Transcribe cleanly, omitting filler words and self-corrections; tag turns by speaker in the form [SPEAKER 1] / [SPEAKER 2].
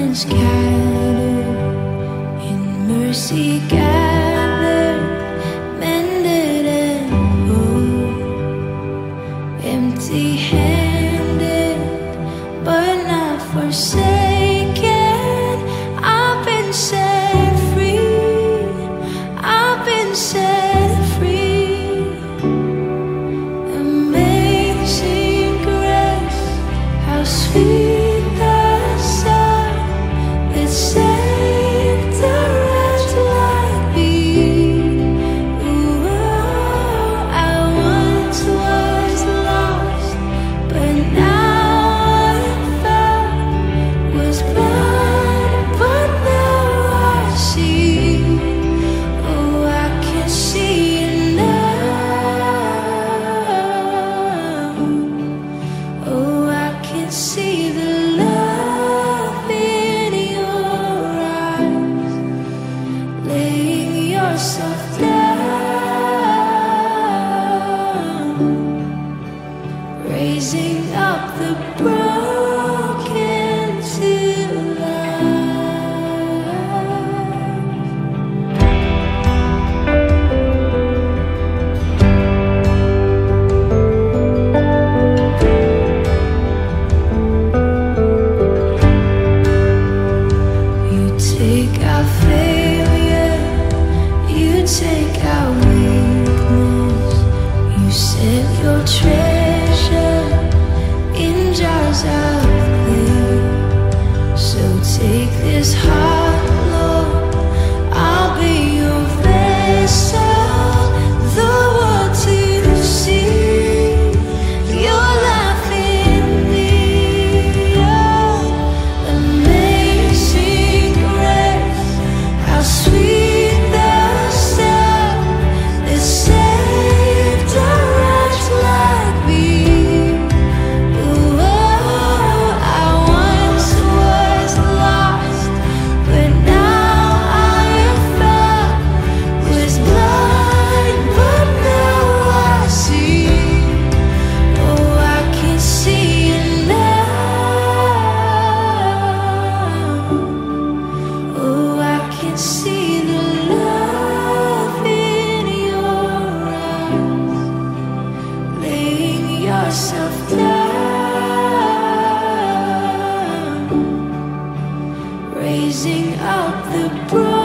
[SPEAKER 1] scattered in mercy gathered, mended and whole, empty-handed but not forsaken. I've been set free, I've been set free. Amazing grace, how sweet the sound that saved a wretch like me. Ooh, I once was lost, but now I'm found. Was blind, but now I see. Oh, I can see it now. Oh, I can see the love in your eyes, laying yourself down, raising up the broken to life. You take our failure, you take our weakness, you set your treasure in jars of clay. So take this heart, Lord, I'll be your vessel, the world to see your life in me. Oh, amazing grace, how sweet the sound that saved a wretch like me. Ooh, I once was lost, but now I am found. Was blind, but now I see. Oh, I can see it now. Oh, I can see the love in your eyes, laying yourself down, raising up the broken.